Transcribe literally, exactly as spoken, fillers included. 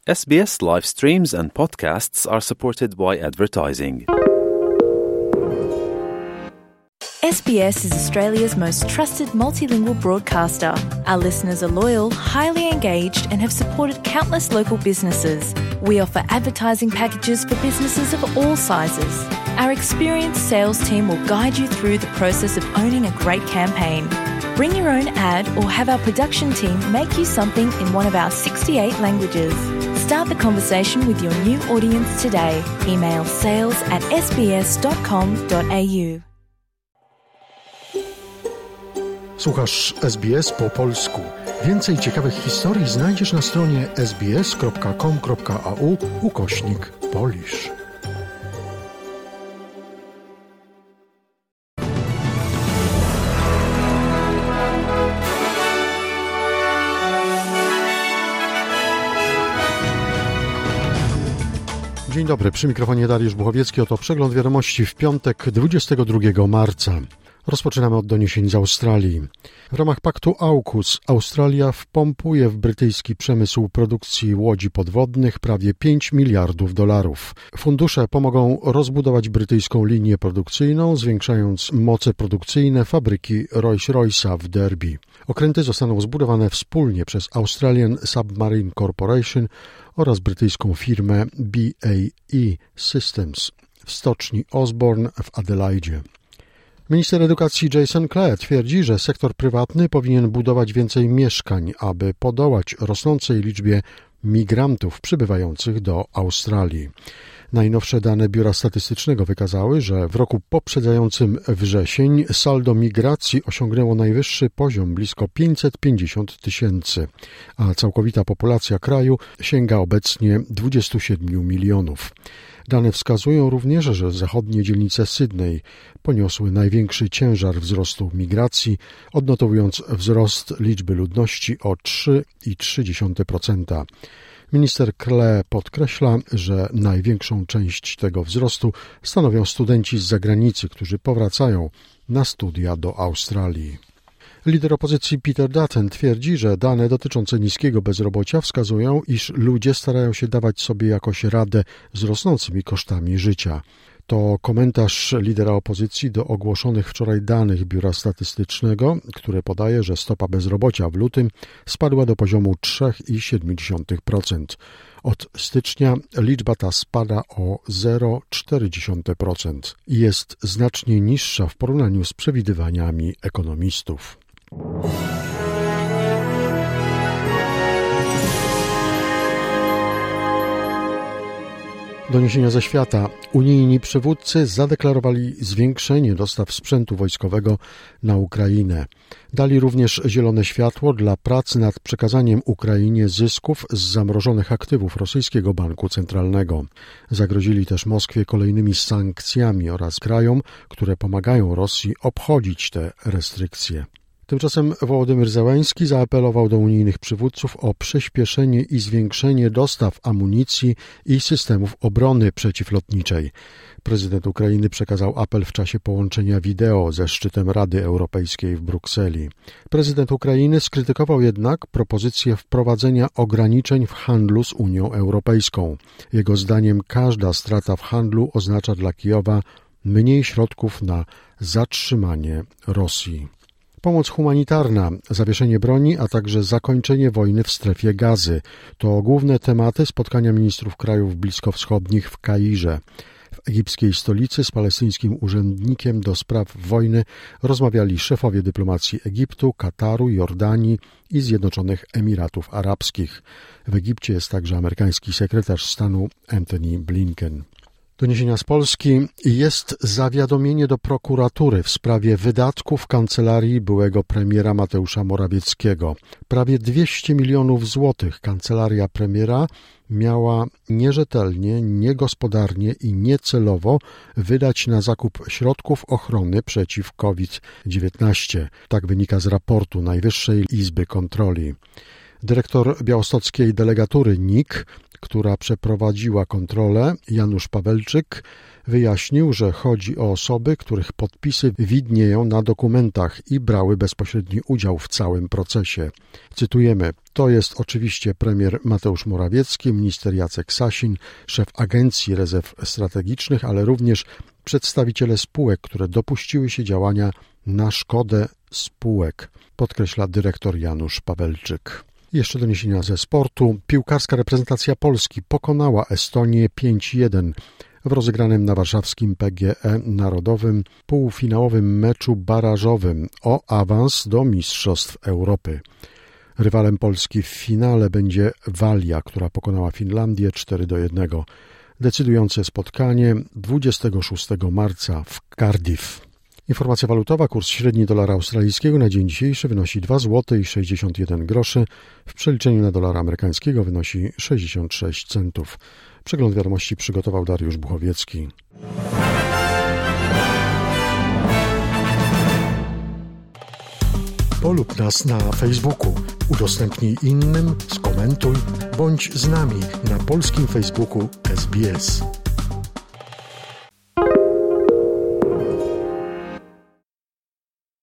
S B S live streams and podcasts are supported by advertising. S B S is Australia's most trusted multilingual broadcaster. Our listeners are loyal, highly engaged, and have supported countless local businesses. We offer advertising packages for businesses of all sizes. Our experienced sales team will guide you through the process of owning a great campaign. Bring your own ad or have our production team make you something in one of our sixty-eight languages. Start the conversation with your new audience today. Email sales at s b s dot com dot a u. Słuchasz S B S po polsku. Więcej ciekawych historii znajdziesz na stronie s b s kropka com kropka a u ukośnik Polish. Dzień dobry, przy mikrofonie Dariusz Buchowiecki. Oto przegląd wiadomości w piątek, dwudziestego drugiego marca. Rozpoczynamy od doniesień z Australii. W ramach paktu AUKUS Australia wpompuje w brytyjski przemysł produkcji łodzi podwodnych prawie pięć miliardów dolarów. Fundusze pomogą rozbudować brytyjską linię produkcyjną, zwiększając moce produkcyjne fabryki Rolls-Royce'a w Derby. Okręty zostaną zbudowane wspólnie przez Australian Submarine Corporation oraz brytyjską firmę B A E Systems w stoczni Osborne w Adelaidzie. Minister edukacji Jason Clare twierdzi, że sektor prywatny powinien budować więcej mieszkań, aby podołać rosnącej liczbie migrantów przybywających do Australii. Najnowsze dane Biura Statystycznego wykazały, że w roku poprzedzającym wrzesień saldo migracji osiągnęło najwyższy poziom blisko pięćset pięćdziesiąt tysięcy, a całkowita populacja kraju sięga obecnie dwudziestu siedmiu milionów. Dane wskazują również, że zachodnie dzielnice Sydney poniosły największy ciężar wzrostu migracji, odnotowując wzrost liczby ludności o trzy przecinek trzy procent. Minister Clare podkreśla, że największą część tego wzrostu stanowią studenci z zagranicy, którzy powracają na studia do Australii. Lider opozycji Peter Dutton twierdzi, że dane dotyczące niskiego bezrobocia wskazują, iż ludzie starają się dawać sobie jakoś radę z rosnącymi kosztami życia. To komentarz lidera opozycji do ogłoszonych wczoraj danych Biura Statystycznego, które podaje, że stopa bezrobocia w lutym spadła do poziomu trzy przecinek siedem procent. Od stycznia liczba ta spada o zero przecinek cztery procent i jest znacznie niższa w porównaniu z przewidywaniami ekonomistów. Doniesienia ze świata. Unijni przywódcy zadeklarowali zwiększenie dostaw sprzętu wojskowego na Ukrainę. Dali również zielone światło dla prac nad przekazaniem Ukrainie zysków z zamrożonych aktywów rosyjskiego banku centralnego. Zagrozili też Moskwie kolejnymi sankcjami oraz krajom, które pomagają Rosji obchodzić te restrykcje. Tymczasem Wołodymyr Zełenski zaapelował do unijnych przywódców o przyspieszenie i zwiększenie dostaw amunicji i systemów obrony przeciwlotniczej. Prezydent Ukrainy przekazał apel w czasie połączenia wideo ze szczytem Rady Europejskiej w Brukseli. Prezydent Ukrainy skrytykował jednak propozycję wprowadzenia ograniczeń w handlu z Unią Europejską. Jego zdaniem każda strata w handlu oznacza dla Kijowa mniej środków na zatrzymanie Rosji. Pomoc humanitarna, zawieszenie broni, a także zakończenie wojny w strefie Gazy to główne tematy spotkania ministrów krajów bliskowschodnich w Kairze. W egipskiej stolicy z palestyńskim urzędnikiem do spraw wojny rozmawiali szefowie dyplomacji Egiptu, Kataru, Jordanii i Zjednoczonych Emiratów Arabskich. W Egipcie jest także amerykański sekretarz stanu Antony Blinken. Doniesienia z Polski. Jest zawiadomienie do prokuratury w sprawie wydatków kancelarii byłego premiera Mateusza Morawieckiego. Prawie dwieście milionów złotych kancelaria premiera miała nierzetelnie, niegospodarnie i niecelowo wydać na zakup środków ochrony przeciw COVID dziewiętnaście. Tak wynika z raportu Najwyższej Izby Kontroli. Dyrektor białostockiej delegatury N I K, która przeprowadziła kontrolę, Janusz Pawelczyk, wyjaśnił, że chodzi o osoby, których podpisy widnieją na dokumentach i brały bezpośredni udział w całym procesie. Cytujemy: to jest oczywiście premier Mateusz Morawiecki, minister Jacek Sasin, szef Agencji Rezerw Strategicznych, ale również przedstawiciele spółek, które dopuściły się działania na szkodę spółek, podkreśla dyrektor Janusz Pawelczyk. Jeszcze doniesienia ze sportu. Piłkarska reprezentacja Polski pokonała Estonię pięć jeden w rozegranym na warszawskim P G E Narodowym półfinałowym meczu barażowym o awans do Mistrzostw Europy. Rywalem Polski w finale będzie Walia, która pokonała Finlandię cztery do jednego. Decydujące spotkanie dwudziestego szóstego marca w Cardiff. Informacja walutowa. Kurs średni dolara australijskiego na dzień dzisiejszy wynosi dwa złote sześćdziesiąt jeden groszy. W przeliczeniu na dolara amerykańskiego wynosi sześćdziesiąt sześć centów. Przegląd wiadomości przygotował Dariusz Buchowiecki. Polub nas na Facebooku, udostępnij innym, skomentuj, bądź z nami na polskim Facebooku S B S.